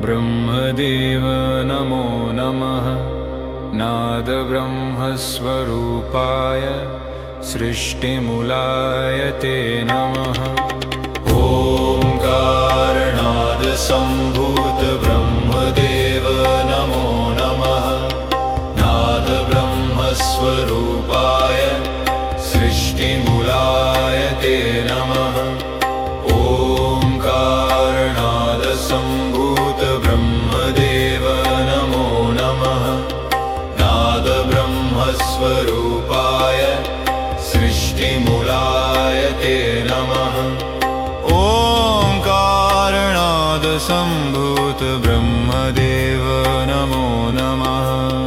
ब्रह्मदेव नमो नमः। नादब्रह्मस्वरूपाय सृष्टिमूलाय ते नमः। ओंकारनादसम्भूत ब्रह्मदेव नमो नमः। नादब्रह्मस्वरूपाय सृष्टिमूलाय ते नमः। ओंकारनादसम्भूत ब्रह्मदेव नमो नमः। नादब्रह्मस्वरूपाय सृष्टिमूलाय ते नमः। ओंकारनादसम्भूत ब्रह्मदेव नमो नमः।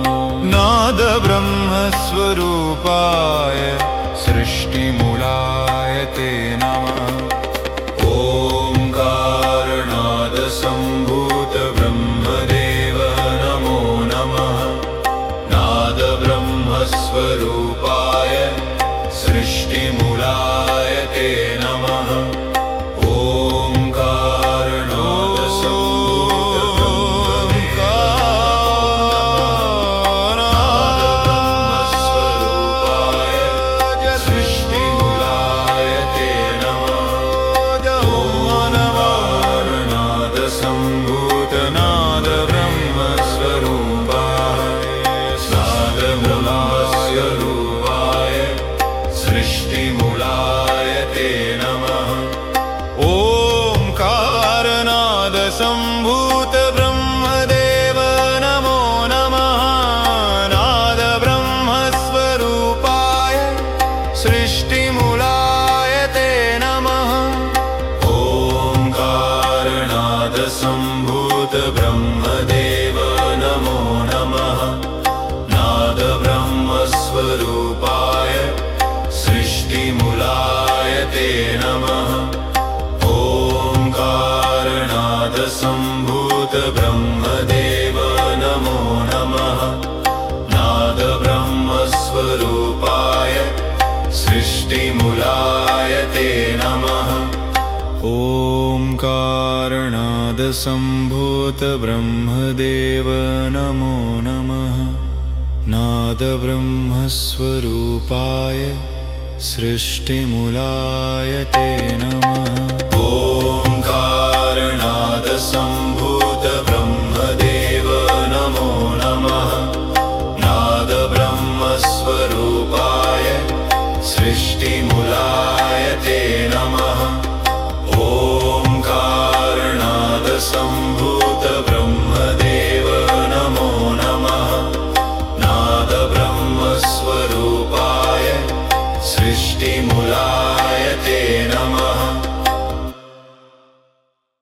नादब्रह्मस्वरूपाय सृष्टिमूलाय ते नमः। ओंकारनादसम्भूत ब्रह्मदेव नमो नमः। नादब्रह्मस्वरूपाय सृष्टिमूलाय ते नमः। सम्भूत ब्रह्मदेव नमो नमः। नादब्रह्मस्वरूपाय सृष्टिमूलाय ते नमः। ओंकारनादसम्भूत ब्रह्मदेव नमो नमः। नादब्रह्मस्वरूपाय सृष्टिमूलाय ते नमः। ओंकारनादसम्भूत ब्रह्मदेव नमो नमः। नादब्रह्मस्वरूपाय सृष्टिमूलाय ते नमः। ओंकारनादसम्भूत ब्रह्मदेव नमो नमः। नादब्रह्मस्वरूपाय सृष्टिमूलाय ते नमः। ओंकारनादसम्भूत ब्रह्मदेव नमो नमः। नादब्रह्मस्वरूपाय सृष्टिमूलाय ते नमः। ओंकारनादसम्भूत ब्रह्मदेव नमो नमः। नादब्रह्मस्वरूपाय सृष्टिमूलाय ते नमः।